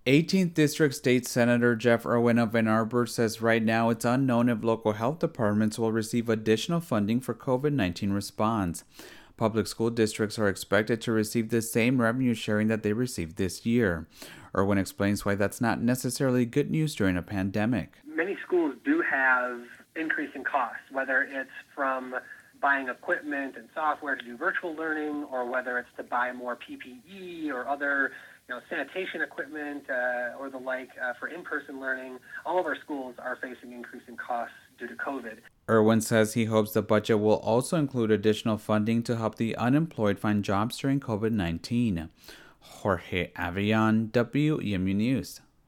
18th District State Senator Jeff Irwin of Ann Arbor says right now it's unknown if local health departments will receive additional funding for COVID-19 response. Public school districts are expected to receive the same revenue sharing that they received this year. Irwin explains why that's not necessarily good news during a pandemic. Many schools do have increasing costs, whether it's from buying equipment and software to do virtual learning, or whether it's to buy more PPE or other sanitation equipment or the like for in-person learning. All of our schools are facing increasing costs due to COVID. Irwin says he hopes the budget will also include additional funding to help the unemployed find jobs during COVID-19. Jorge Avian, WEMU News.